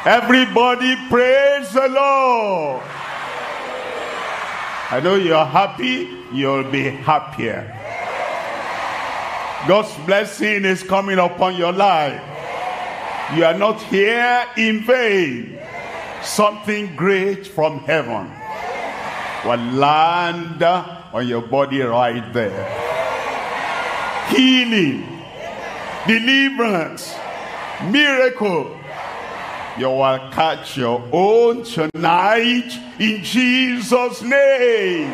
Everybody praise the Lord. I know you're happy, you'll be happier. God's blessing is coming upon your life. You are not here in vain. Something great from heaven will land on your body right there. Healing, deliverance, miracle. You will catch your own tonight in Jesus' name.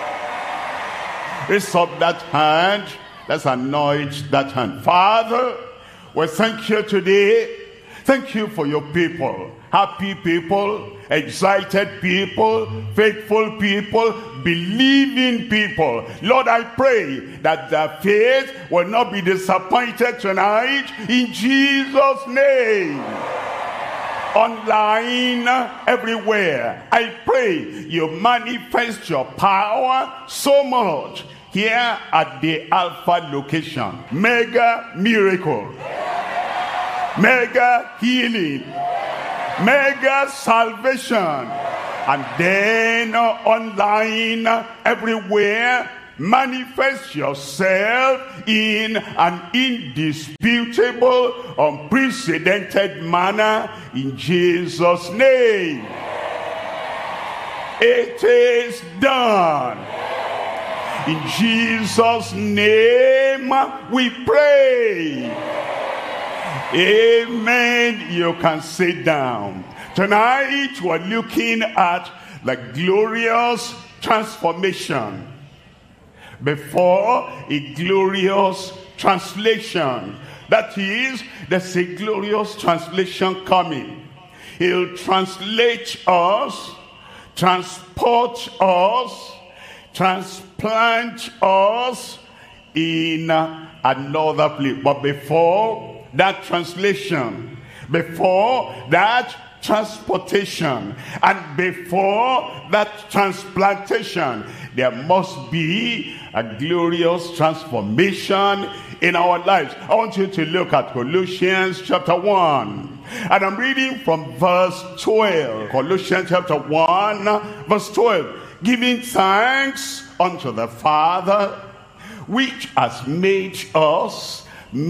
Raise up that hand. Let's anoint that hand. Father, we thank you today. Thank you for your people. Happy people, excited people, faithful people, believing people. Lord, I pray that their faith will not be disappointed tonight in Jesus' name. Online, everywhere, I pray you manifest your power so much here at the Alpha location. Mega miracle, mega healing, mega salvation, and then online, everywhere, manifest yourself in an indisputable, unprecedented manner in Jesus' name. It is done. In Jesus' name we pray. Amen. You can sit down. Tonight we're looking at the glorious transformation before a glorious translation. That is, there's a glorious translation coming. He'll translate us, transport us, transplant us in another place. But before that translation, before that transportation, and before that transplantation, there must be a glorious transformation in our lives. I want you to look at Colossians chapter 1. And I'm reading from verse 12. Colossians chapter 1, verse 12. Giving thanks unto the Father, which has made us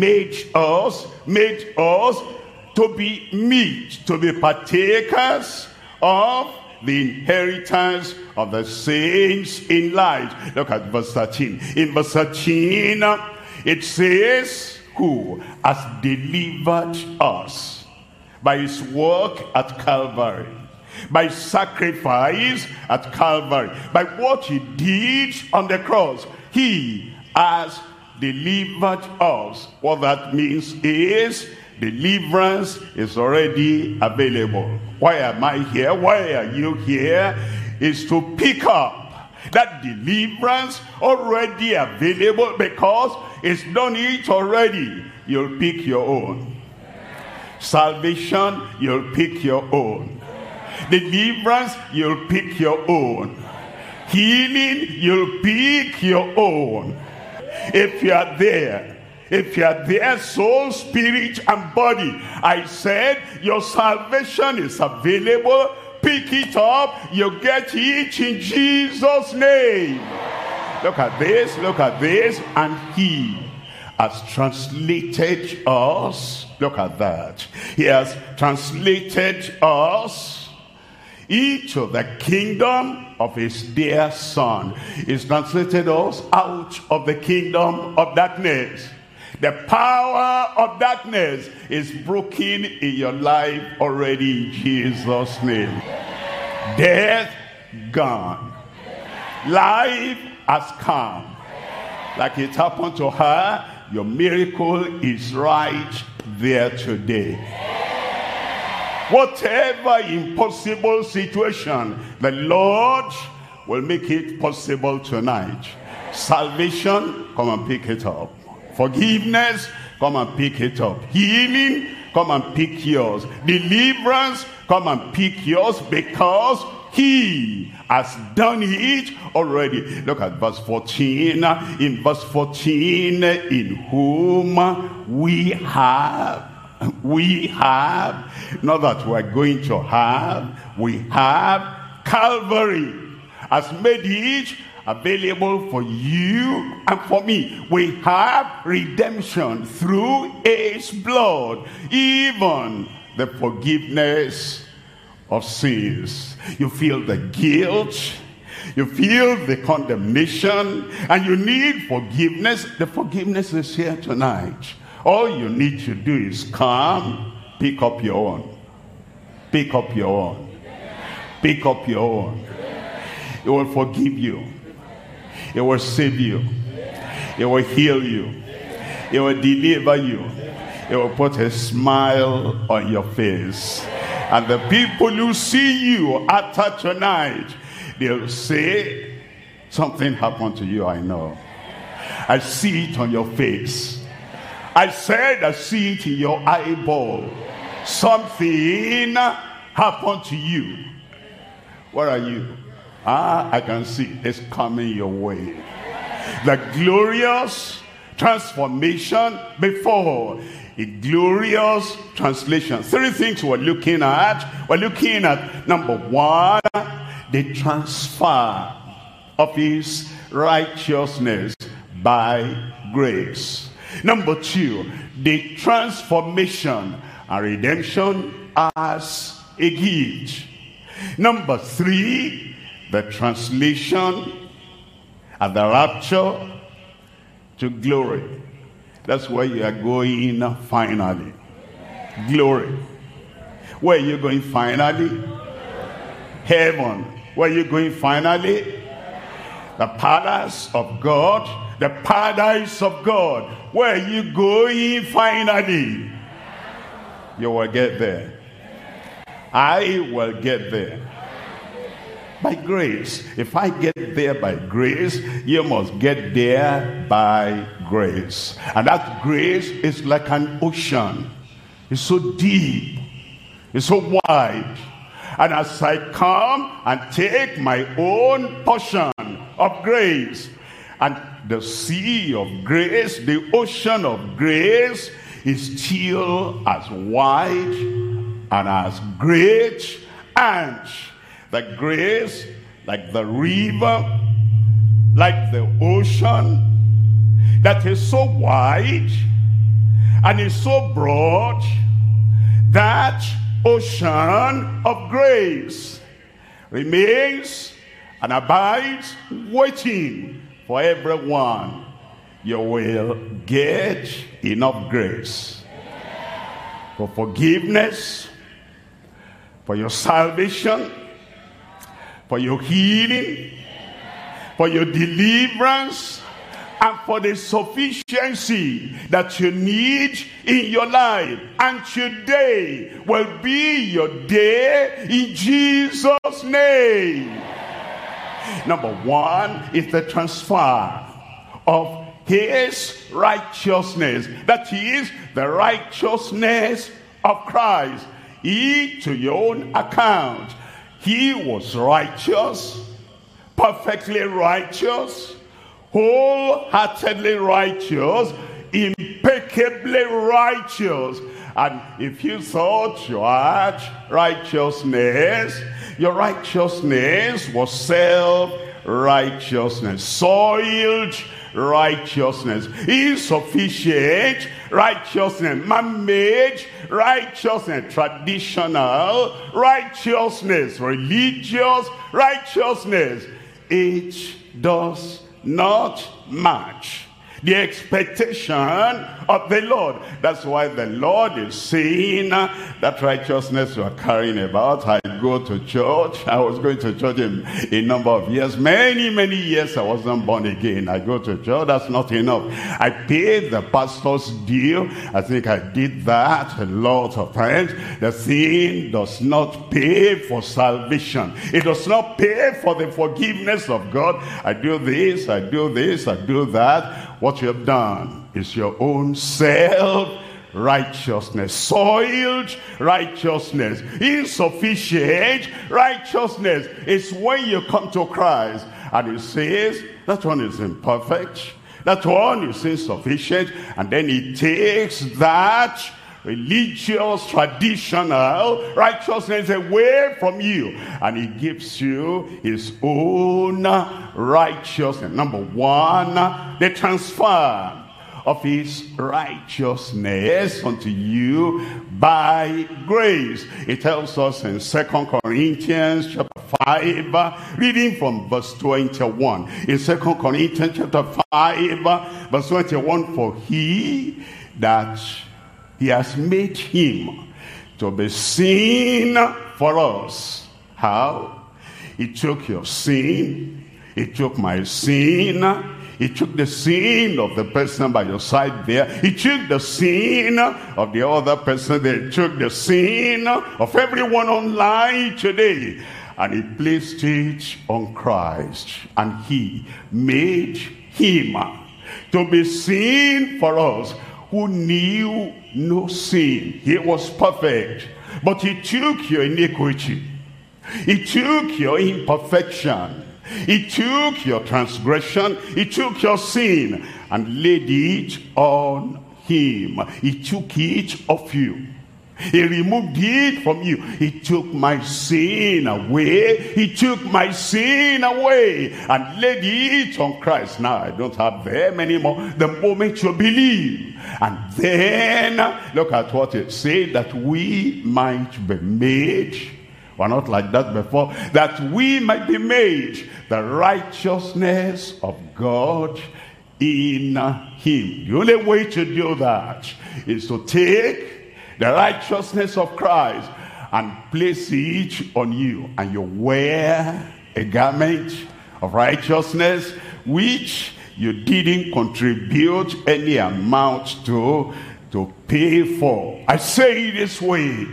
to be meet, to be partakers of the inheritance of the saints in light. Look at verse 13. In verse 13, it says, who has delivered us by his work at Calvary, by sacrifice at Calvary, by what he did on the cross. He has delivered us. What that means is deliverance is already available. Why am I here? Why are you here? Is to pick up that deliverance already available, because it's done it already. You'll pick your own. Salvation, you'll pick your own. Deliverance, you'll pick your own. Healing, you'll pick your own. If you are there, soul, spirit, and body, I said your salvation is available. Pick it up. You get it in Jesus' name. Look at this. And he has translated us. Look at that. He has translated us into the kingdom of his dear son. He's translated us out of the kingdom of darkness. The power of darkness is broken in your life already in Jesus' name. Death gone. Life has come. Like it happened to her, your miracle is right there today. Whatever impossible situation, the Lord will make it possible tonight. Salvation, come and pick it up. Forgiveness, come and pick it up. Healing, come and pick yours. Deliverance, come and pick yours, because he has done it already. Look at verse 14. In verse 14, in whom we have We have, not that we're going to have, we have. Calvary has made it available for you and for me. We have redemption through his blood, even the forgiveness of sins. You feel the guilt, you feel the condemnation, and you need forgiveness. The forgiveness is here tonight. All you need to do is come, pick up your own. Pick up your own. Pick up your own. It will forgive you. It will save you. It will heal you. It will deliver you. It will put a smile on your face. And the people who see you after tonight, they'll say, something happened to you, I know. I see it on your face. I said I see it in your eyeball. Something happened to you. Where are you? I can see it's coming your way. The glorious transformation before a glorious translation. Three things we're looking at. We're looking at, number one, the transfer of his righteousness by grace. Number two, the transformation and redemption as a gift. Number three, the translation and the rapture to glory. That's where you are going finally. Glory. Where are you going finally? Heaven. Where are you going finally? The palace of God. The paradise of God. Where are you going finally? You will get there. I will get there. By grace. If I get there by grace, you must get there by grace. And that grace is like an ocean. It's so deep. It's so wide. And as I come and take my own portion of grace, and the sea of grace, the ocean of grace is still as wide and as great, and the grace, like the river, like the ocean, that is so wide and is so broad, that ocean of grace remains and abides waiting for everyone. You will get enough grace for forgiveness, for your salvation, for your healing, for your deliverance, and for the sufficiency that you need in your life. And today will be your day in Jesus' name. Number one is the transfer of his righteousness. That is the righteousness of Christ. He, to your own account, he was righteous, perfectly righteous, wholeheartedly righteous, impeccably righteous. And if you thought you had righteousness, your righteousness was self-righteousness, soiled righteousness, insufficient righteousness, man-made righteousness, traditional righteousness, religious righteousness. It does not match the expectation of the Lord. That's why the Lord is saying that righteousness you are carrying about. I go to church. I was going to church in a number of years. Many years I wasn't born again. I go to church. That's not enough. I paid the pastor's due. I think I did that a lot of times. The thing does not pay for salvation. It does not pay for the forgiveness of God. I do this, I do this, I do that. What you have done is your own self-righteousness, soiled righteousness, insufficient righteousness. It's when you come to Christ and he says, that one is imperfect, that one is insufficient, and then he takes that religious, traditional righteousness away from you, and he gives you his own righteousness. Number one, the transfer of his righteousness unto you by grace. It tells us in 2 Corinthians chapter 5, reading from verse 21. In 2 Corinthians chapter 5, verse 21, for he has made him to be sin for us. How? He took your sin, he took my sin, he took the sin of the person by your side there. He took the sin of the other person there. He took the sin of everyone online today, and he placed it on Christ. And he made him to be sin for us who knew no sin. He was perfect, but he took your iniquity. He took your imperfection. He took your transgression, he took your sin, and laid it on him. He took it off you. He removed it from you. He took my sin away. He took my sin away and laid it on Christ. Now I don't have them anymore. The moment you believe. And then look at what it said, that we might be made. We're not like that before. That we might be made the righteousness of God in him. The only way to do that is to take the righteousness of Christ and place it on you. And you wear a garment of righteousness which you didn't contribute any amount to pay for. I say it this way.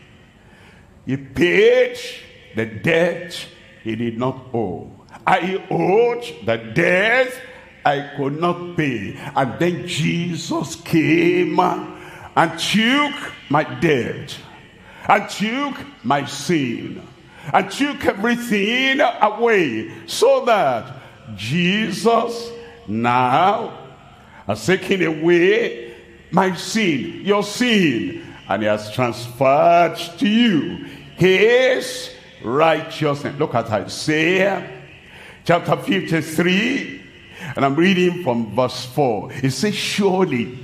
He paid the debt he did not owe. I owed the debt I could not pay. And then Jesus came and took my debt, and took my sin, and took everything away, so that Jesus now has taken away my sin, your sin, and he has transferred to you his righteousness. Look at Isaiah chapter 53, and I'm reading from verse 4. It says, surely,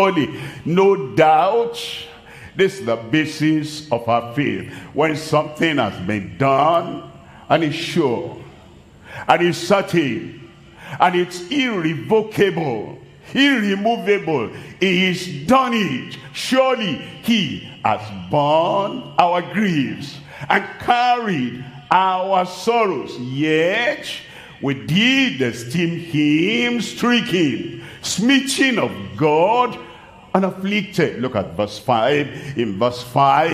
no doubt, this is the basis of our faith. When something has been done, and it's sure, and it's certain, and it's irrevocable, irremovable, he has done it. Surely he has borne our griefs and carried our sorrows, yet we did esteem him stricken, smitten of God, and afflicted. Look at verse 5. In verse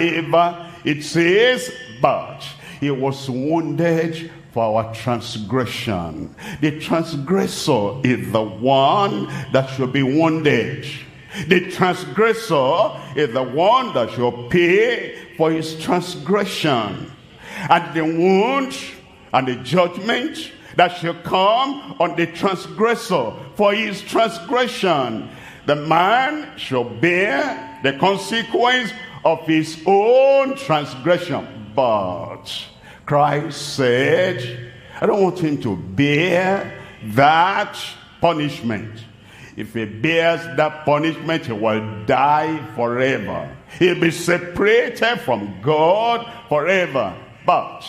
5 it says, but he was wounded for our transgression. The transgressor is the one that should be wounded. The transgressor is the one that should pay for his transgression. And the wound and the judgment that shall come on the transgressor for his transgression, the man shall bear the consequence of his own transgression. But Christ said, I don't want him to bear that punishment. If he bears that punishment, he will die forever. He'll be separated from God forever. But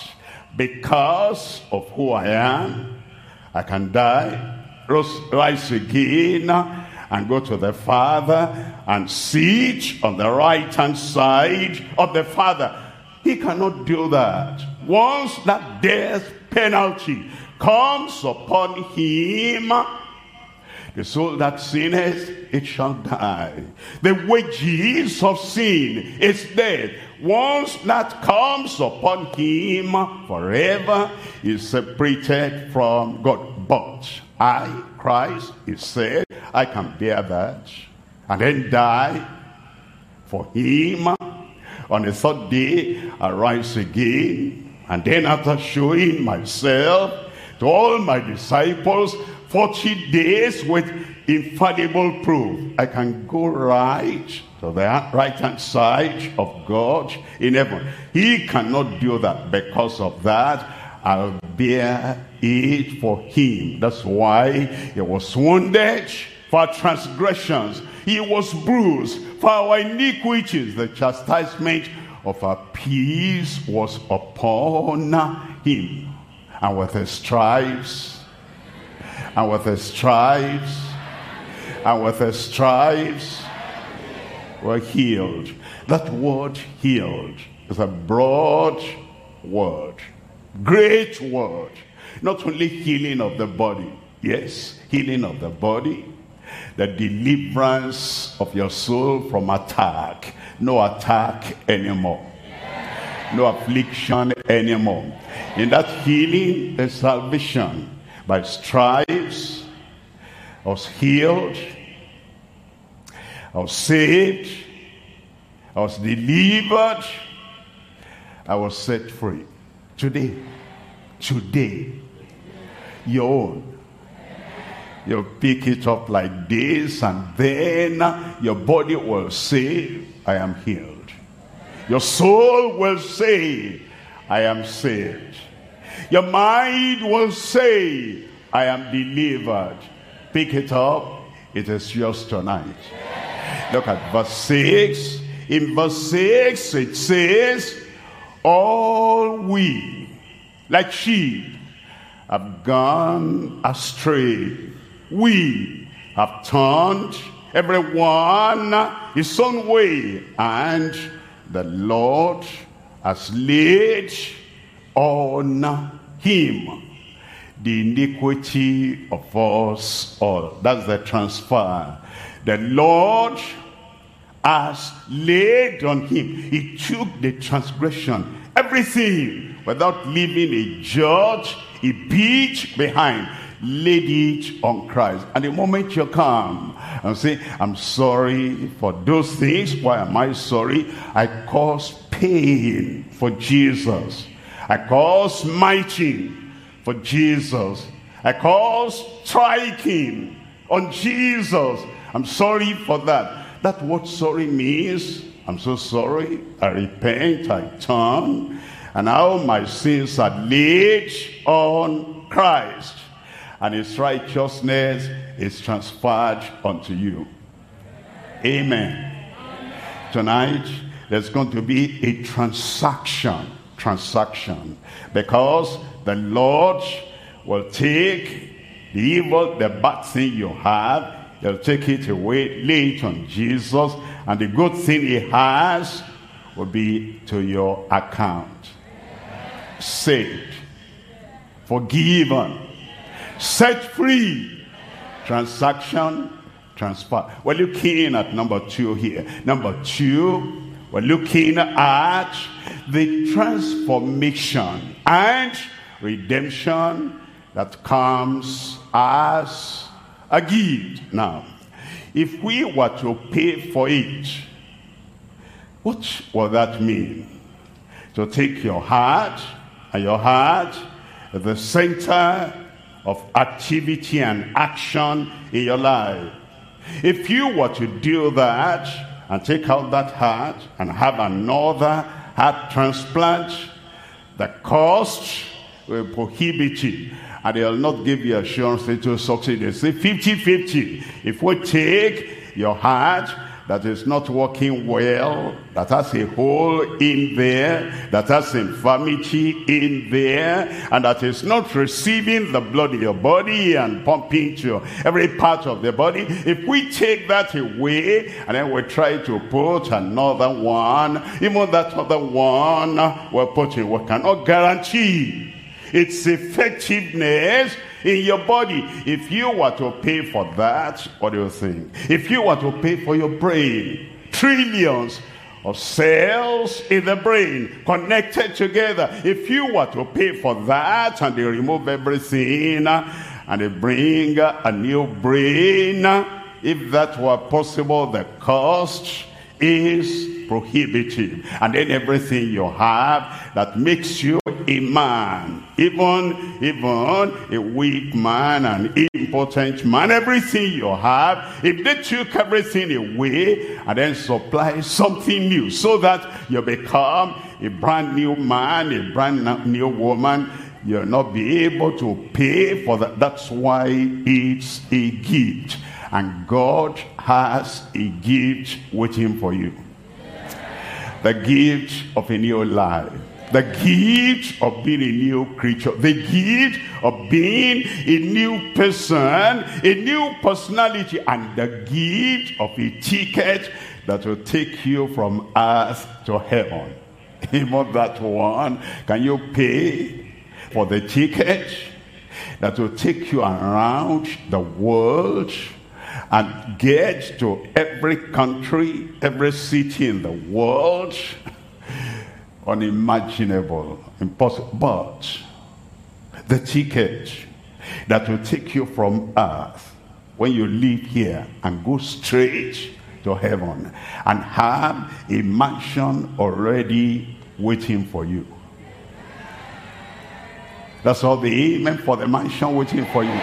because of who I am, I can die, rise again, and go to the Father and sit on the right-hand side of the Father. He cannot do that. Once that death penalty comes upon him, the soul that sinneth, it shall die. The wages of sin is death. Once that comes upon him, forever is separated from God. But I, Christ, he said, I can bear that and then die for him. On the third day, I rise again. And then after showing myself to all my disciples, 40 days with infallible proof. I can go right to the right-hand side of God in heaven. He cannot do that. Because of that, I'll bear it for him. That's why he was wounded for our transgressions. He was bruised for our iniquities. The chastisement of our peace was upon him. And with his stripes, and with his stripes, and with his stripes, we're healed. That word healed is a broad word, great word. Not only healing of the body, yes, healing of the body, the deliverance of your soul from attack. No attack anymore. No affliction anymore. In that healing, there's salvation. By stripes, I was healed, I was saved, I was delivered, I was set free. Today, your own. You pick it up like this, and then your body will say, I am healed. Your soul will say, I am saved. Your mind will say, I am delivered. Pick it up. It is yours tonight. Look at verse 6. In verse 6 it says, all we, like sheep, have gone astray. We have turned everyone his own way, and the Lord has laid on him the iniquity of us all. That's the transfer. The Lord has laid on him. He took the transgression, everything, without leaving a judge, a beat behind. Laid it on Christ. And the moment you come and say, I'm sorry for those things. Why am I sorry? I caused pain for Jesus. I caused smiting for Jesus. I caused striking on Jesus. I'm sorry for that. That's what sorry means. I'm so sorry. I repent. I turn. And now my sins are laid on Christ. And his righteousness is transferred unto you. Amen. Tonight, there's going to be a transaction. Because the Lord will take the evil, the bad thing you have, he'll take it away, lay it on Jesus, and the good thing he has will be to your account. Saved, forgiven, set free, transaction, transfer. We're looking at number 2 here. Number 2, we're looking at the transformation and redemption that comes as a gift. Now, if we were to pay for it, what will that mean? To take your heart, and your heart at the center of activity and action in your life. If you were to do that and take out that heart and have another heart transplant, the cost will prohibit it, and they'll not give you assurance that you'll succeed. They say 50-50. If we take your heart that is not working well, that has a hole in there, that has infirmity in there, and that is not receiving the blood in your body and pumping to every part of the body, if we take that away and then we try to put another one, even that other one we're putting, we cannot guarantee its effectiveness in your body. If you were to pay for that, what do you think? If you were to pay for your brain, trillions of cells in the brain connected together, if you were to pay for that and they remove everything and they bring a new brain, if that were possible, the cost is prohibitive. And then everything you have that makes you a man, even a weak man, an impotent man, everything you have, if they took everything away and then supply something new so that you become a brand new man, a brand new woman, you'll not be able to pay for that. That's why it's a gift. And God has a gift waiting for you. The gift of a new life. The gift of being a new creature. The gift of being a new person, a new personality. And the gift of a ticket that will take you from earth to heaven. Even that one, can you pay for the ticket that will take you around the world and get to every country, every city in the world? Unimaginable, impossible. But the ticket that will take you from earth when you leave here and go straight to heaven and have a mansion already waiting for you. That's all the amen for the mansion waiting for you.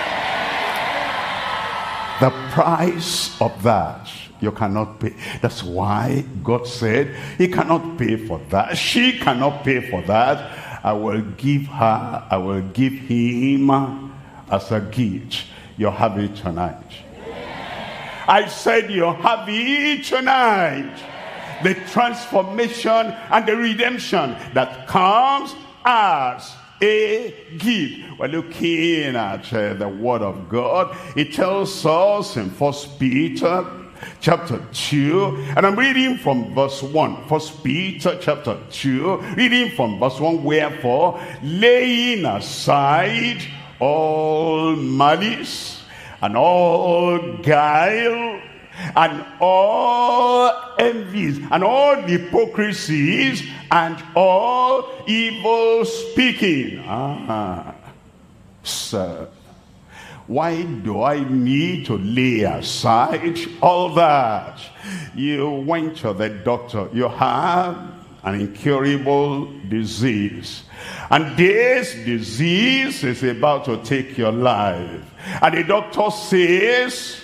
The price of that you cannot pay. That's why God said he cannot pay for that. She cannot pay for that. I will give her, I will give him as a gift. You have it tonight. I said you have it tonight. The transformation and the redemption that comes as a gift. We're looking at the word of God. It tells us in 1 Peter chapter 2, and I'm reading from verse 1. 1 Peter chapter 2, reading from verse 1. Wherefore, laying aside all malice and all guile and all envies and all hypocrisies and all evil speaking. Sir, why do I need to lay aside all that? You went to the doctor. You have an incurable disease. And this disease is about to take your life. And the doctor says,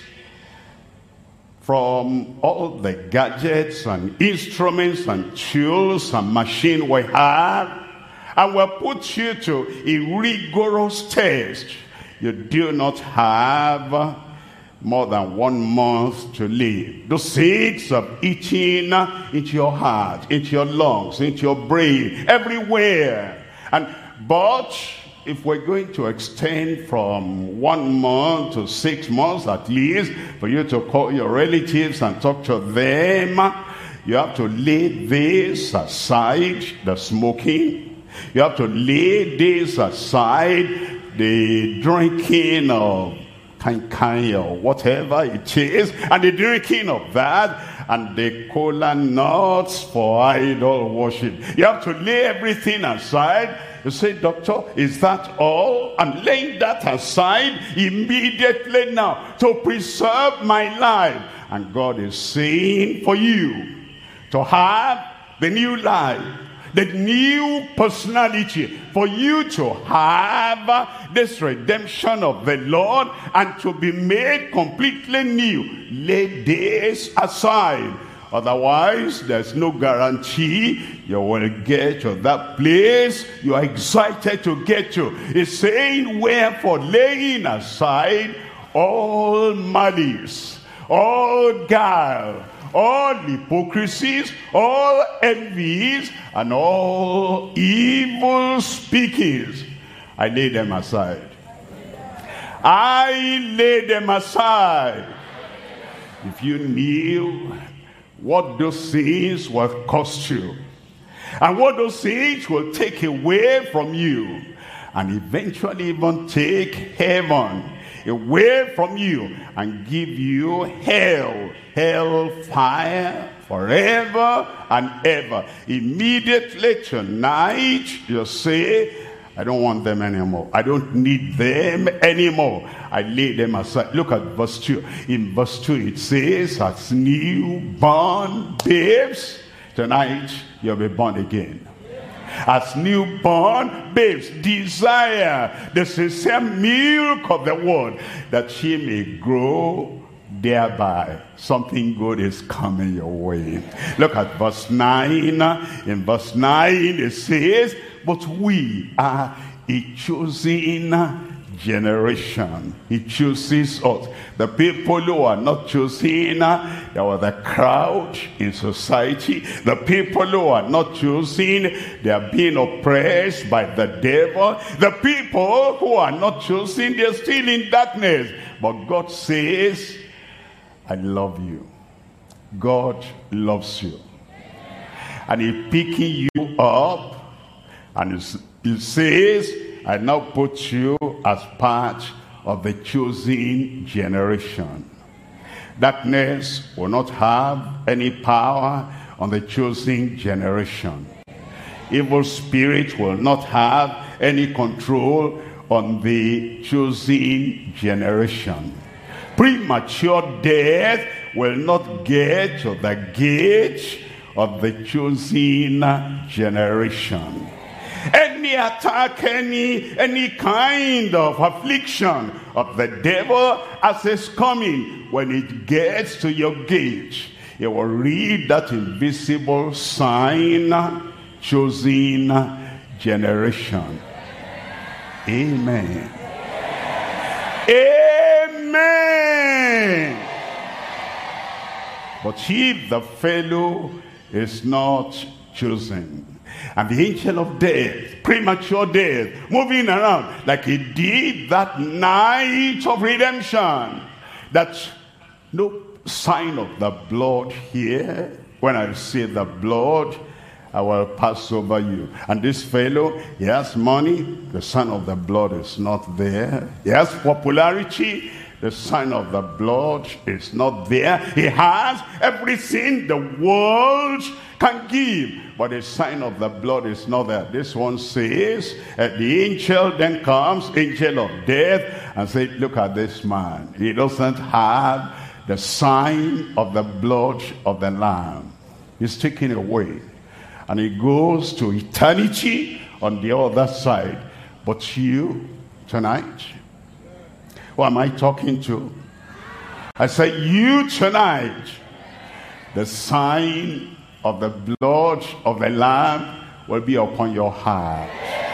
from all the gadgets and instruments and tools and machine we have, and we'll put you to a rigorous test. You do not have more than 1 month to live. The seeds of eating into your heart, into your lungs, into your brain, everywhere. But if we're going to extend from 1 month to 6 months at least, for you to call your relatives and talk to them, you have to lay this aside, the smoking. You have to lay this aside, the drinking of kind or whatever it is, and the drinking of that, and the cola nuts for idol worship. You have to lay everything aside. You say, doctor, is that all? I'm laying that aside immediately now to preserve my life. And God is saying for you to have the new life, the new personality, for you to have this redemption of the Lord and to be made completely new. Lay this aside. Otherwise, there's no guarantee you will get to that place you are excited to get to. It's saying, wherefore, laying aside all malice, all guile, all hypocrisies, all envies, and all evil speakings. I lay them aside. I lay them aside. If you knew what those things will cost you, and what those things will take away from you, and eventually even take heaven away from you and give you hell fire forever and ever. Immediately tonight you say, I don't want them anymore. I don't need them anymore. I lay them aside. Look at verse 2. In verse 2 it says, as newborn babes, tonight you'll be born again. As newborn babes desire the sincere milk of the word, that she may grow thereby. Something good is coming your way. Look at verse 9. In verse 9 it says, but we are a chosen generation. He chooses us. The people who are not chosen, they were the crowd in society. The people who are not chosen, they are being oppressed by the devil. The people who are not chosen, they're still in darkness. But God says, I love you. God loves you. And He's picking you up, and He says, I now put you as part of the chosen generation. Darkness will not have any power on the chosen generation. Evil spirit will not have any control on the chosen generation. Premature death will not get to the gate of the chosen generation. Any attack, any kind of affliction of the devil as it's coming, when it gets to your gate, you will read that invisible sign, chosen generation. Amen. Amen. But if the fellow is not chosen, and the angel of death, premature death, moving around like he did that night of redemption, that no sign of the blood here. When I say the blood, I will pass over you. And this fellow, he has money, the sign of the blood is not there. He has popularity, the sign of the blood is not there. He has everything the world can give, but the sign of the blood is not there. This one says, the angel then comes, angel of death, and says, look at this man. He doesn't have the sign of the blood of the Lamb. He's taken away, and he goes to eternity on the other side. But you, tonight, who am I talking to? I say, you tonight, the sign of the blood of the Lamb will be upon your heart.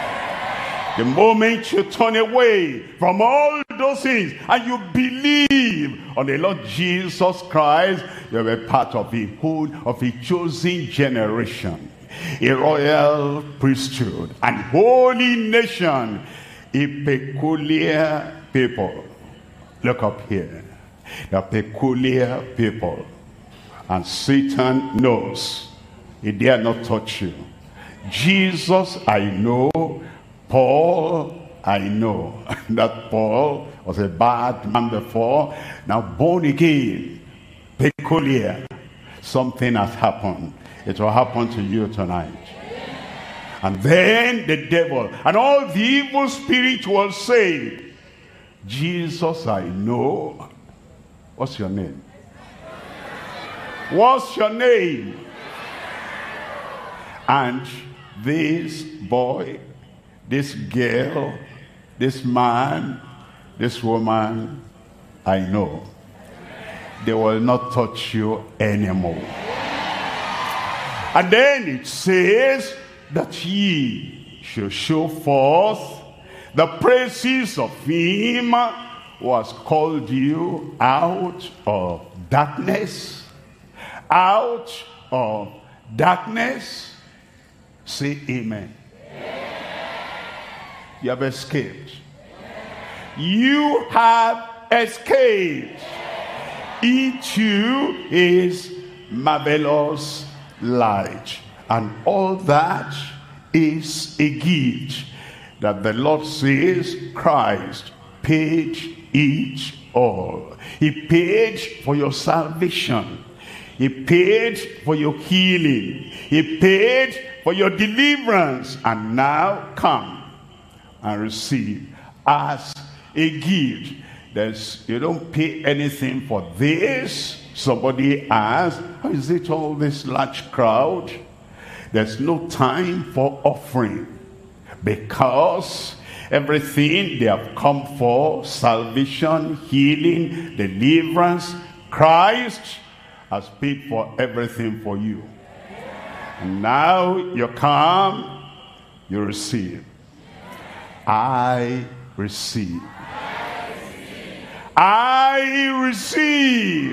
The moment you turn away from all those things and you believe on the Lord Jesus Christ, you'll be part of a whole, of a chosen generation, a royal priesthood, and holy nation, a peculiar people. Look up here. They're peculiar people. And Satan knows he dare not touch you. Jesus, I know. Paul, I know. That Paul was a bad man before. Now born again. Peculiar. Something has happened. It will happen to you tonight. And then the devil and all the evil spirit will say, Jesus, I know. What's your name? What's your name? And this boy, this girl, this man, this woman, I know. They will not touch you anymore. And then it says that ye shall show forth the praises of him who has called you out of darkness. Out of darkness. Say amen. You have escaped. You have escaped into his marvelous light. And all that is a gift that the Lord says Christ paid it all. He paid for your salvation. He paid for your healing. He paid for your deliverance. And now come and receive as a gift. You don't pay anything for this. Somebody asks, how is it all this large crowd? There's no time for offering, because everything they have come for, salvation, healing, deliverance, Christ has paid for everything for you. And now you come, you receive. I receive. I receive.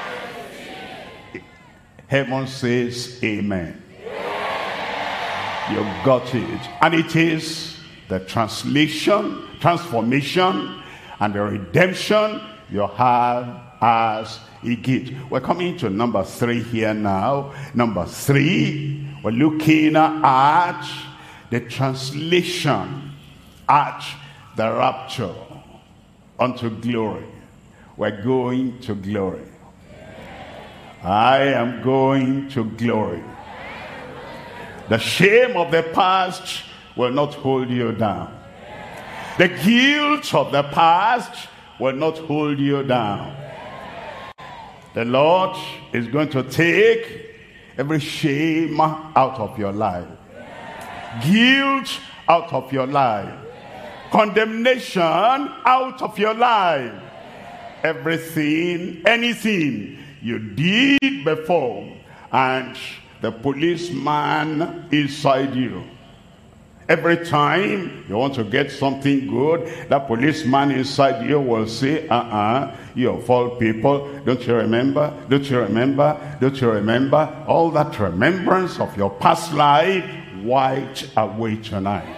Heaven says amen. You got it. And it is the translation, transformation, and the redemption you have as a gift. We're coming to number 3 here now. Number 3, we're looking at the translation, at the rapture unto glory. We're going to glory. I am going to glory. The shame of the past will not hold you down. The guilt of the past will not hold you down. The Lord is going to take every shame out of your life, guilt out of your life, condemnation out of your life. Everything, anything you did before, and the policeman inside you. Every time you want to get something good, that policeman inside you will say, you of all people, don't you remember? Don't you remember? Don't you remember? All that remembrance of your past life wiped away tonight.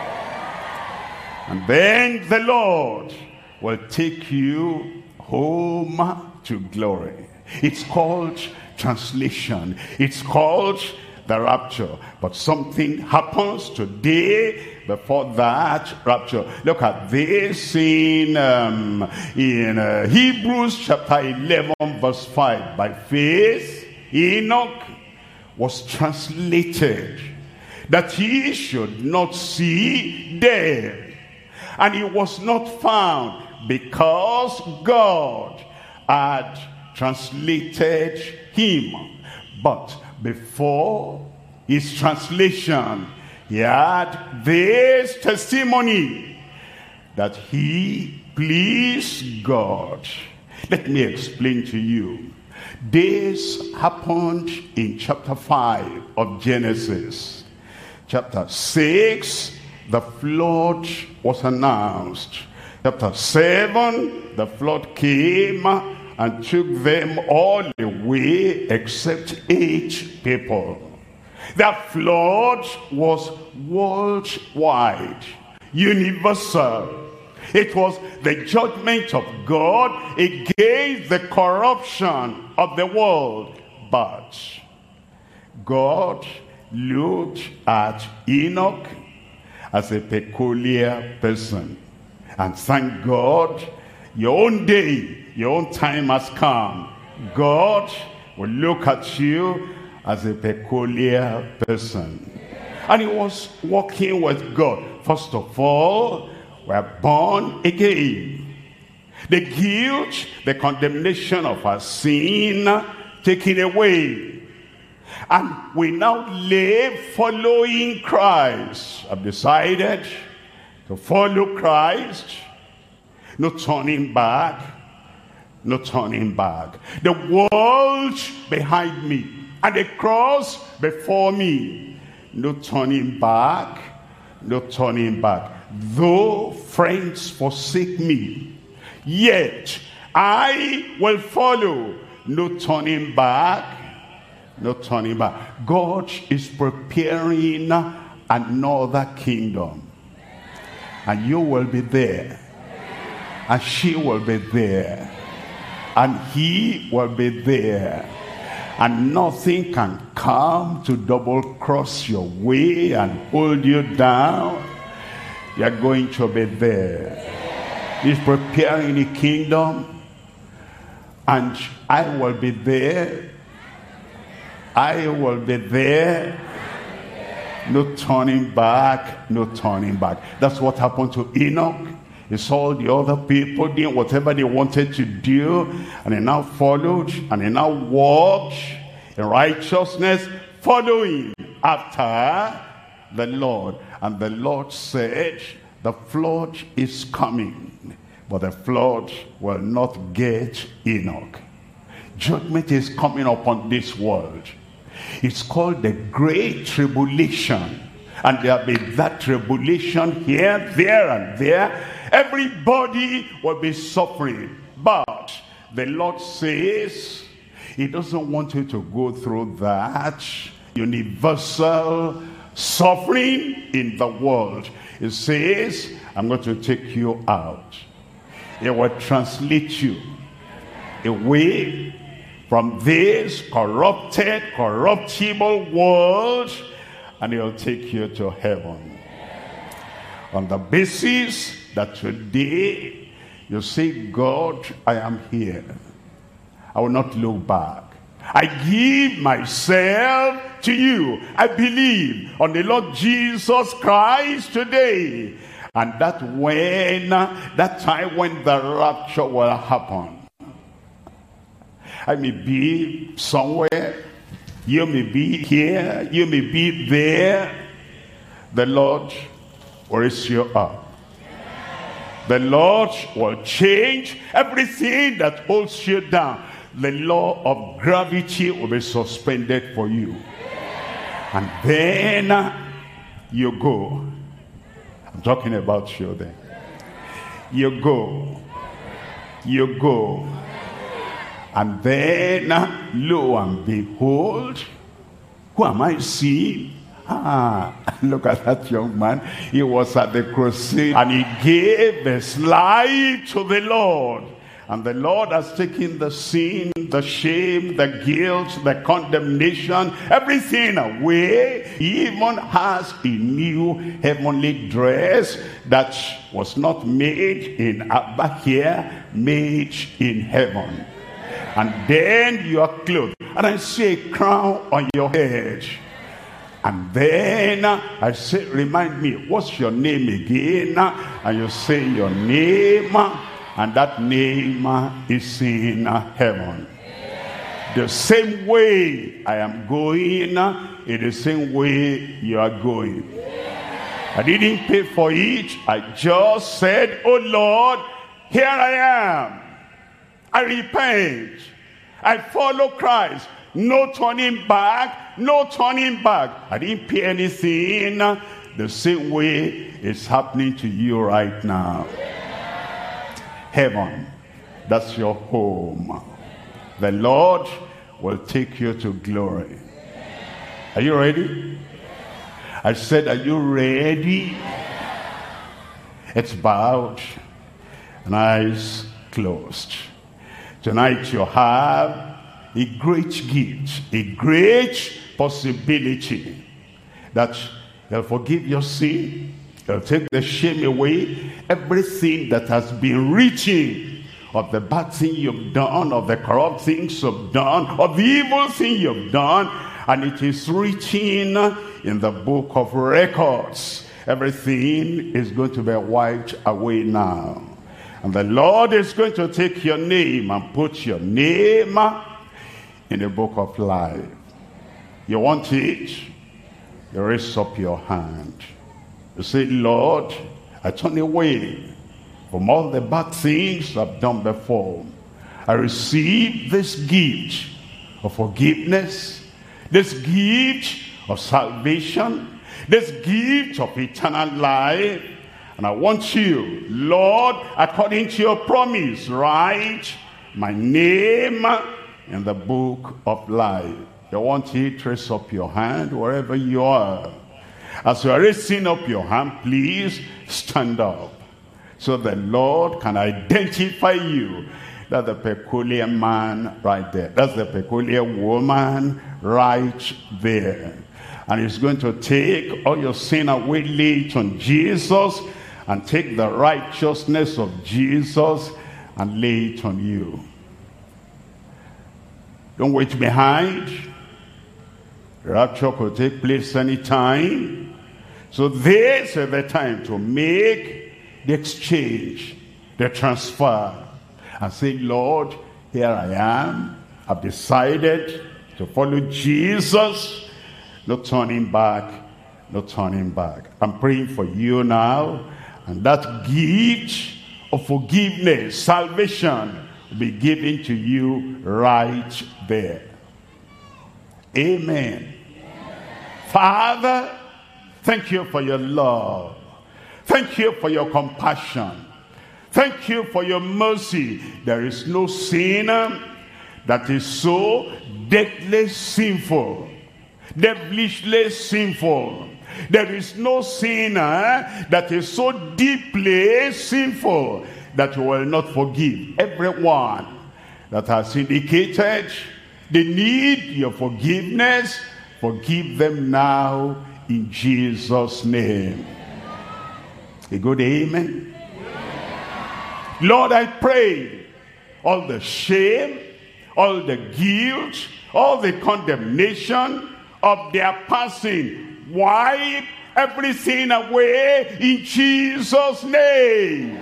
And then the Lord will take you home to glory. It's called translation. It's called the rapture. But something happens today before that rapture. Look at this in Hebrews chapter 11 verse 5. By faith Enoch was translated, that he should not see death, and he was not found, because God had translated him. But before his translation, he had this testimony, that he pleased God. Let me explain to you. This happened in chapter 5 of Genesis. Chapter 6, the flood was announced. Chapter 7, the flood came and took them all away except 8 people. That flood was worldwide, universal. It was the judgment of God against the corruption of the world. But God looked at Enoch as a peculiar person. And thank God, your own day, your own time has come. God will look at you as a peculiar person. And he was walking with God. First of all, we're born again. The guilt, the condemnation of our sin taken away. And we now live following Christ. I've decided to follow Christ. No turning back. No turning back. The world behind me and the cross before me. No turning back. No turning back. Though friends forsake me, yet I will follow. No turning back. No turning back. God is preparing another kingdom. And you will be there. And she will be there. And he will be there. And nothing can come to double cross your way and hold you down. You're going to be there. He's preparing a kingdom. And I will be there. I will be there. No turning back, no turning back. That's what happened to Enoch. He saw the other people doing whatever they wanted to do, and he now followed, and he now walked in righteousness, following after the Lord. And the Lord said, the flood is coming, but the flood will not get Enoch. Judgment is coming upon this world. It's called the Great Tribulation. And there'll be that tribulation here, there, and there. Everybody will be suffering. But the Lord says he doesn't want you to go through that universal suffering in the world. He says, I'm going to take you out. It will translate you away from this corrupted, corruptible world, and he'll take you to heaven. On the basis that today you say, God, I am here. I will not look back. I give myself to you. I believe on the Lord Jesus Christ today. And that time when the rapture will happen. I may be somewhere. You may be here. You may be there. The Lord will raise you up. The Lord will change everything that holds you down. The law of gravity will be suspended for you. And then you go. I'm talking about you then. You go. You go. And then, lo and behold, who am I seeing? Look at that young man. He was at the crusade and he gave his life to the Lord. And the Lord has taken the sin, the shame, the guilt, the condemnation, everything away. He even has a new heavenly dress that was not made in back here, made in heaven. And then you are clothed. And I see a crown on your head. And then I say, remind me, what's your name again? And you say your name. And that name is in heaven. The same way I am going, in the same way you are going. I didn't pay for it. I just said, oh Lord, here I am. I repent. I follow Christ. No turning back. No turning back. I didn't pay anything. The same way it's happening to you right now. Heaven, that's your home. The Lord will take you to glory. Are you ready? I said, are you ready? It's bowed and eyes closed. Tonight you have a great gift, a great possibility that he'll forgive your sin. He'll take the shame away. Everything that has been written of the bad thing you've done, of the corrupt things you've done, of the evil thing you've done, and it is written in the book of records. Everything is going to be wiped away now. And the Lord is going to take your name and put your name in the book of life. You want it? You raise up your hand. You say, Lord, I turn away from all the bad things I've done before. I receive this gift of forgiveness, this gift of salvation, this gift of eternal life. And I want you, Lord, according to your promise, write my name in the book of life. You want it? Raise up your hand wherever you are. As you are raising up your hand, please stand up so the Lord can identify you. That's the peculiar man right there. That's the peculiar woman right there. And he's going to take all your sin away, lay it on Jesus, and take the righteousness of Jesus and lay it on you. Don't wait behind. The rapture could take place anytime. So this is the time to make the exchange, the transfer, and say, Lord, here I am. I've decided to follow Jesus. No turning back, no turning back. I'm praying for you now, and that gift of forgiveness, salvation, will be given to you right there. Amen. Father, thank you for your love. Thank you for your compassion. Thank you for your mercy. There is no sinner that is so deadly sinful, devilishly sinful. There is no sinner that is so deeply sinful that you will not forgive. Everyone that has indicated they need your forgiveness, forgive them now in Jesus' name. A good amen. Lord, I pray all the shame, all the guilt, all the condemnation of their passing, wipe everything away in Jesus' name.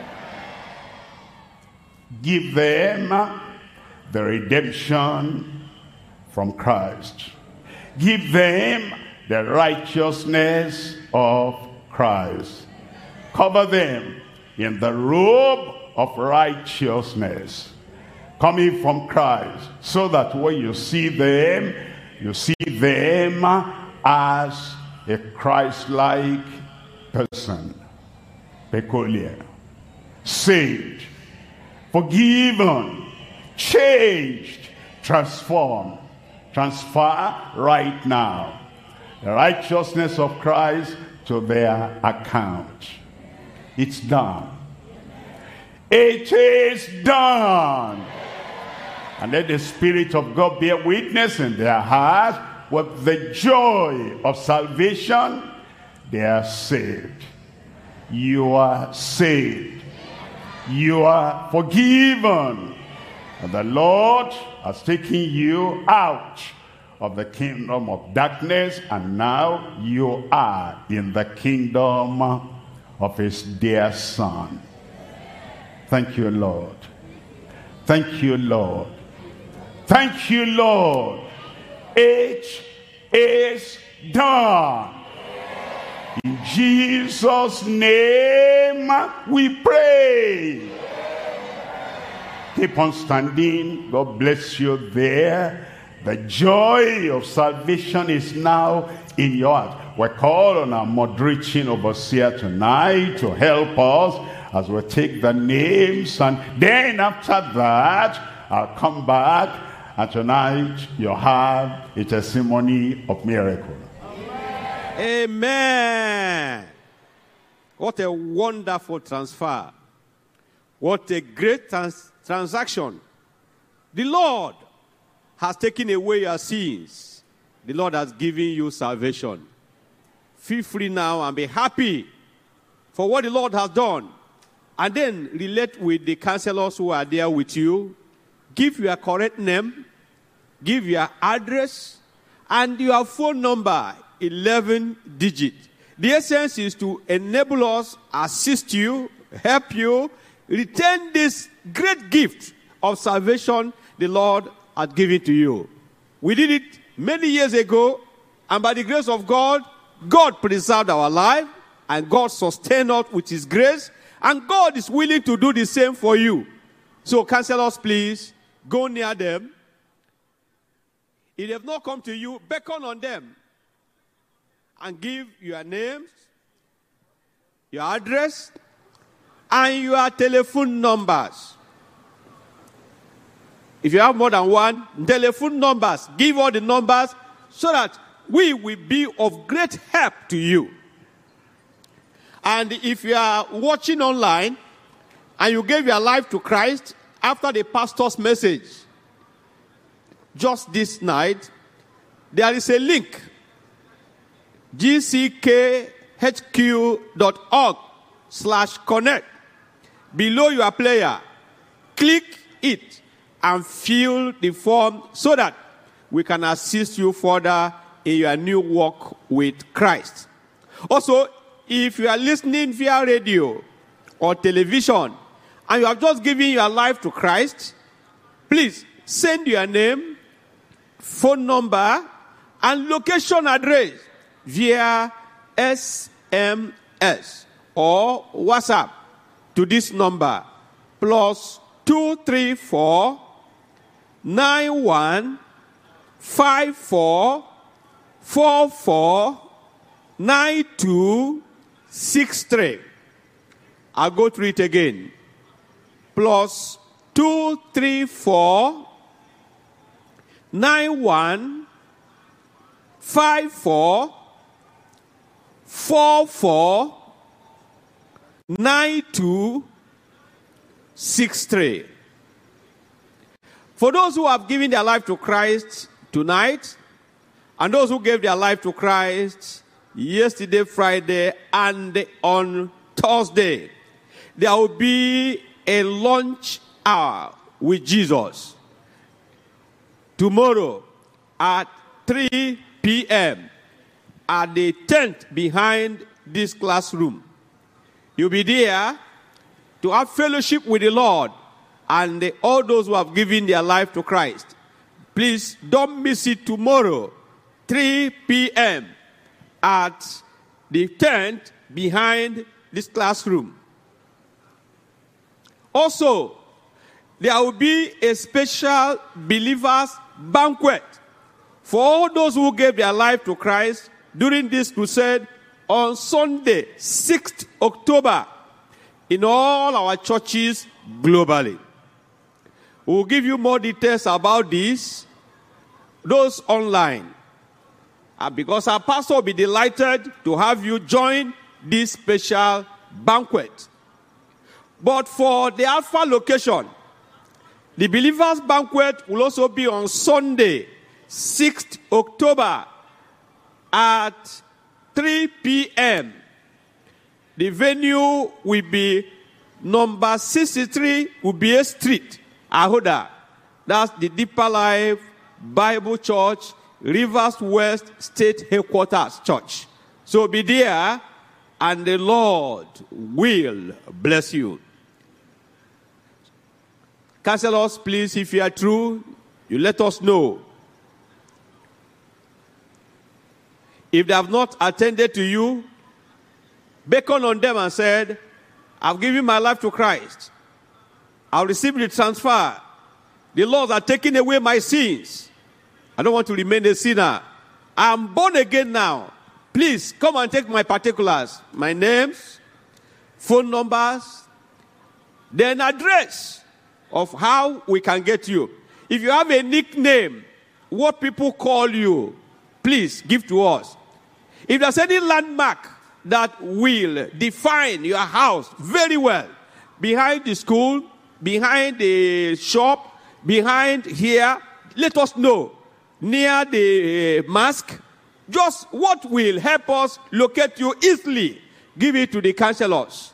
Give them the redemption from Christ. Give them the righteousness of Christ. Cover them in the robe of righteousness coming from Christ, so that when you see them as a Christ-like person, peculiar, saved, forgiven, changed, transformed. Transfer right now the righteousness of Christ to their account. It's done. It is done. And let the Spirit of God bear witness in their hearts with the joy of salvation. They are saved. You are saved. You are forgiven. And the Lord has taken you out of the kingdom of darkness, and now you are in the kingdom of his dear Son. Thank you, Lord. Thank you, Lord. Thank you, Lord. It is done. In Jesus' name we pray. Keep on standing. God bless you there. The joy of salvation is now in your heart. We call on our moderating overseer tonight to help us as we take the names, and then after that I'll come back, and tonight you'll have a testimony of miracle. Amen. What a wonderful transfer. What a great transaction. The Lord has taken away your sins. The Lord has given you salvation. Feel free now and be happy for what the Lord has done. And then relate with the counselors who are there with you. Give your correct name. Give your address. And your phone number, 11 digits. The essence is to enable us, assist you, help you, retain this great gift of salvation the Lord has given to you. We did it many years ago, and by the grace of God, God preserved our life, and God sustained us with his grace, and God is willing to do the same for you. So counselors, please, go near them. If they have not come to you, beckon on them and give your names, your address, and your telephone numbers. If you have more than one, telephone numbers, give all the numbers so that we will be of great help to you. And if you are watching online and you gave your life to Christ after the pastor's message, just this night, there is a link, gckhq.org/connect. Below your player, click it and fill the form so that we can assist you further in your new walk with Christ. Also, if you are listening via radio or television and you have just given your life to Christ, please send your name, phone number, and location address via SMS or WhatsApp to this number +234 91 54 44 92 63. I'll go through it again. +234 91 54 44 92 63. For those who have given their life to Christ tonight, and those who gave their life to Christ yesterday, Friday, and on Thursday, there will be a lunch hour with Jesus tomorrow at 3 p.m. at the tent behind this classroom. You'll be there to have fellowship with the Lord and all those who have given their life to Christ. Please don't miss it tomorrow, 3 p.m. at the tent behind this classroom. Also, there will be a special believers banquet for all those who gave their life to Christ during this crusade on Sunday, 6th October, in all our churches globally. We'll give you more details about this, those online. Because our pastor will be delighted to have you join this special banquet. But for the Alpha location, the believers banquet will also be on Sunday, 6th October at 3 p.m. The venue will be number 63 Ubie Street, Ahoda. That's the Deeper Life Bible Church, Rivers West State Headquarters Church. So be there, and the Lord will bless you. Counselors, please, if you are true, you let us know. If they have not attended to you, beckon on them and said, I've given my life to Christ. I'll receive the transfer. The Lord has taken away my sins. I don't want to remain a sinner. I'm born again now. Please come and take my particulars. My names, phone numbers, then address of how we can get you. If you have a nickname, what people call you, please give to us. If there's any landmark that will define your house very well, behind the school, behind the shop, behind here, let us know. Near the mosque, just what will help us locate you easily, give it to the counselors.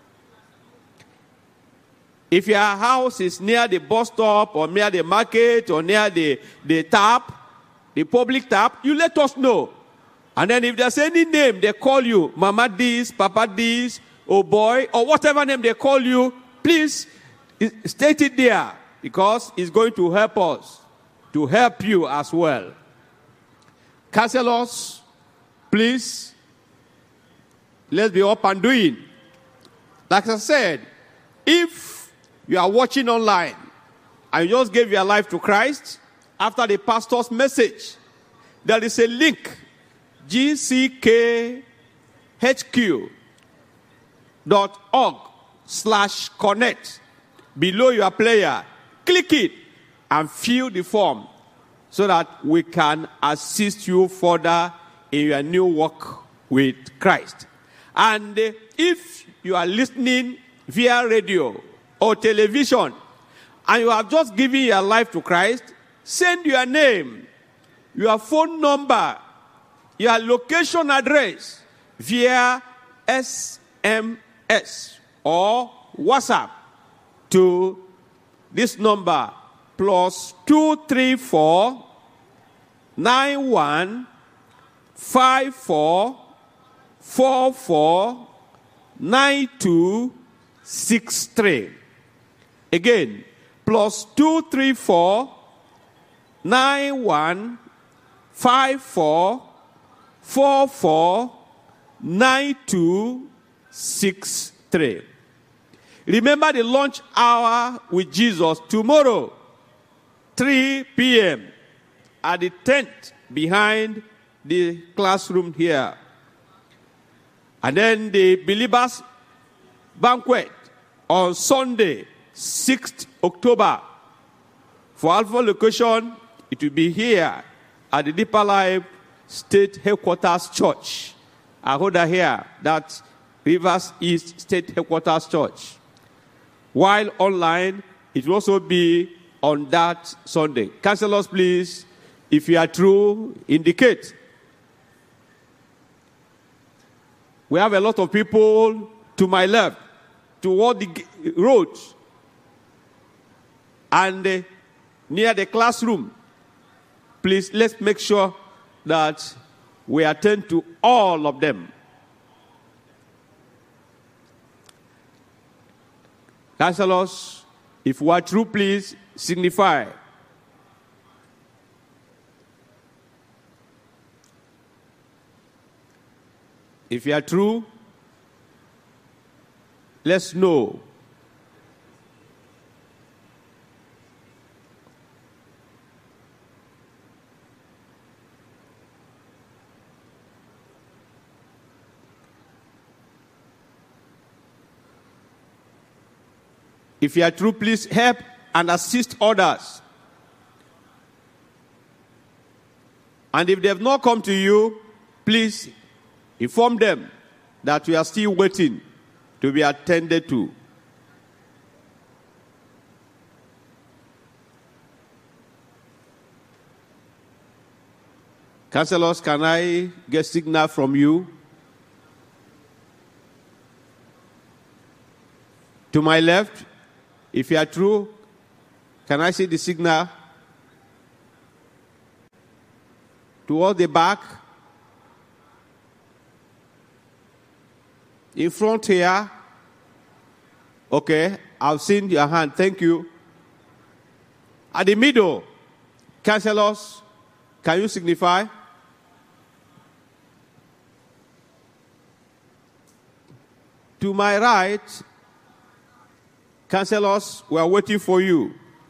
If your house is near the bus stop or near the market or near the tap, the public tap, you let us know. And then if there's any name they call you, Mama this, Papa this, oh boy, or whatever name they call you, please state it there, because it's going to help us, to help you as well. Counselors, please, let's be up and doing. Like I said, if you are watching online and you just gave your life to Christ, after the pastor's message, there is a link, gckhq.org/connect. Below your player, click it and fill the form so that we can assist you further in your new walk with Christ. And if you are listening via radio or television and you have just given your life to Christ, send your name, your phone number, your location address via SMS or WhatsApp to this number, +234 91 54 44 92 63. Again, +234 91 54449263. Remember the lunch hour with Jesus tomorrow, 3 p.m. at the tent behind the classroom here. And then the believers banquet on Sunday, 6th October. For Alpha location, it will be here at the Deeper Life State Headquarters Church. I hold that here, that Rivers East State Headquarters Church. While online, it will also be on that Sunday. Counselors, please, if you are true, indicate. We have a lot of people to my left, toward the road, and near the classroom. Please, let's make sure that we attend to all of them. Counselors, if you are true, please signify. If you are true, let's know. If you are true, please help and assist others. And if they have not come to you, please inform them that we are still waiting to be attended to. Counselors, can I get signal from you? To my left, if you are true, can I see the signal? Toward the back. In front here. Okay, I've seen your hand. Thank you. At the middle, counselors, can you signify? To my right, counselors, we are waiting for you.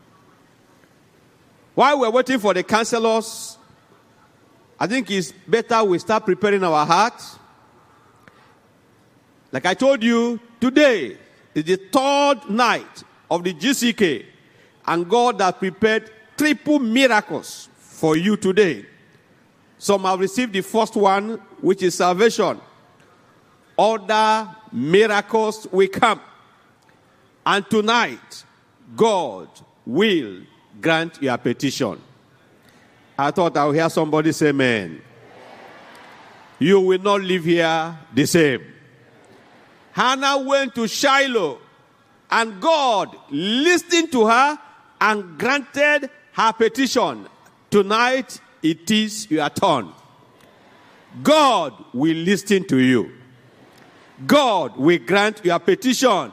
While we're waiting for the counselors, I think it's better we start preparing our hearts. Like I told you, today is the third night of the GCK, and God has prepared triple miracles for you today. Some have received the first one, which is salvation. Other miracles will come. And tonight, God will grant your petition. I thought I would hear somebody say amen. You will not live here the same. Hannah went to Shiloh, and God listened to her and granted her petition. Tonight, it is your turn. God will listen to you. God will grant your petition.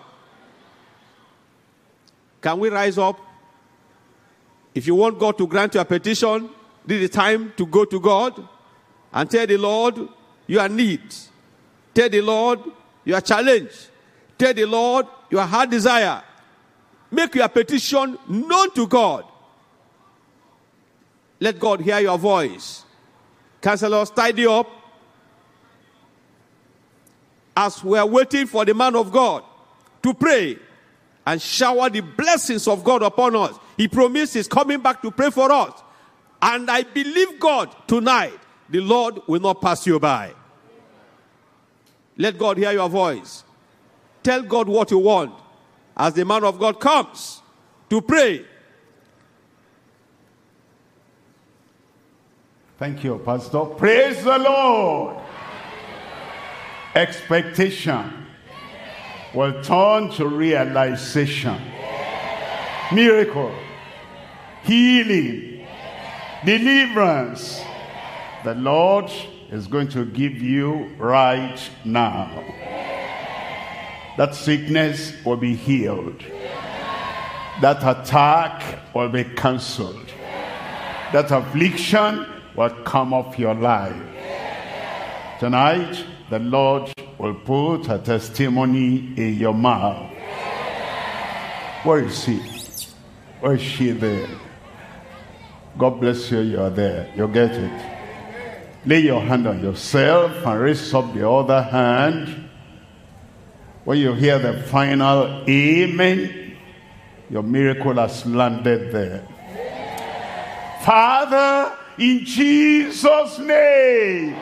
Can we rise up? If you want God to grant your petition, this is the time to go to God and tell the Lord your needs. Tell the Lord your challenge. Tell the Lord your heart desire. Make your petition known to God. Let God hear your voice. Counselors, tidy up. As we are waiting for the man of God to pray and shower the blessings of God upon us. He promised he's coming back to pray for us. And I believe God tonight, the Lord will not pass you by. Let God hear your voice. Tell God what you want as the man of God comes to pray. Thank you, Pastor. Praise the Lord. Expectation will turn to realization. Miracle, healing, deliverance. The Lord is going to give you right now. That sickness will be healed. That attack will be cancelled. That affliction will come off your life. Tonight, the Lord will put a testimony in your mouth. Where is he? Where is she there? God bless you, you are there. You get it. Lay your hand on yourself and raise up the other hand. When you hear the final amen, your miracle has landed there. Father, in Jesus' name,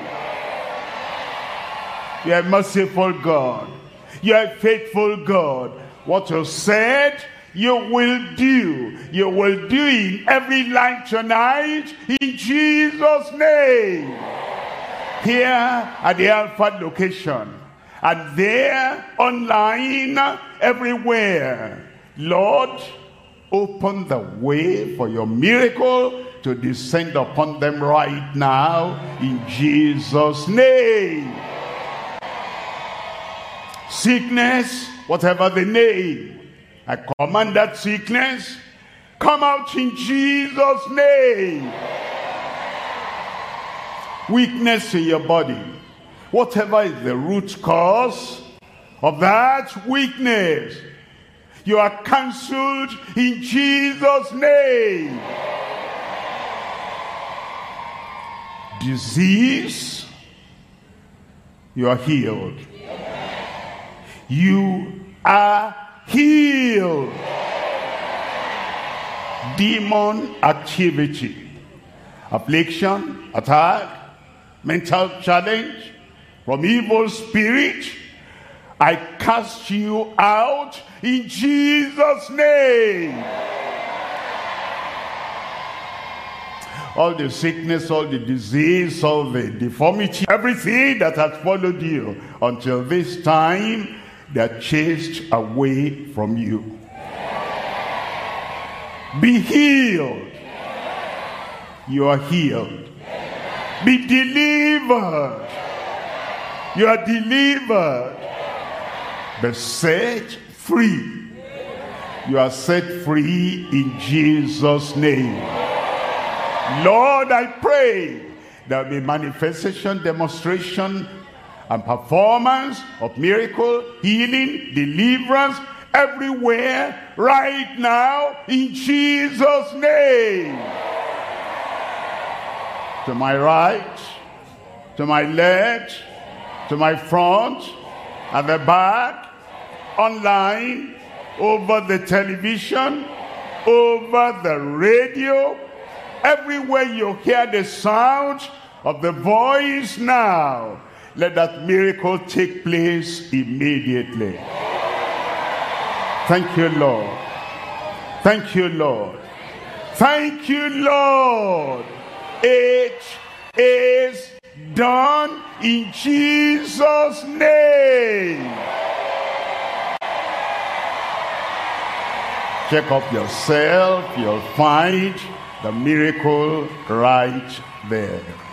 you are a merciful God. You are a faithful God. What you said, you will do. You will do in every life tonight, in Jesus' name. Here at the Alpha location, and there online, everywhere. Lord, open the way for your miracle to descend upon them right now, in Jesus' name. Sickness, whatever the name, I command that sickness, come out in Jesus' name. Weakness in your body, whatever is the root cause of that weakness, you are cancelled in Jesus' name. Disease, you are healed. You are healed. Demon activity, affliction, attack, mental challenge from evil spirit, I cast you out in Jesus' name. All the sickness, all the disease, all the deformity, everything that has followed you until this time, they are chased away from you. Be healed. You are healed. Be delivered. You are delivered. Be set free. You are set free in Jesus' name. Lord, I pray there will be manifestation, demonstration, and performance of miracle, healing, deliverance, everywhere, right now, in Jesus' name. To my right, to my left, to my front, at the back, online, over the television, over the radio, everywhere you hear the sound of the voice now, let that miracle take place immediately. Thank you, Lord. Thank you, Lord. Thank you, Lord. It is done in Jesus' name. Check up yourself, you'll find the miracle right there.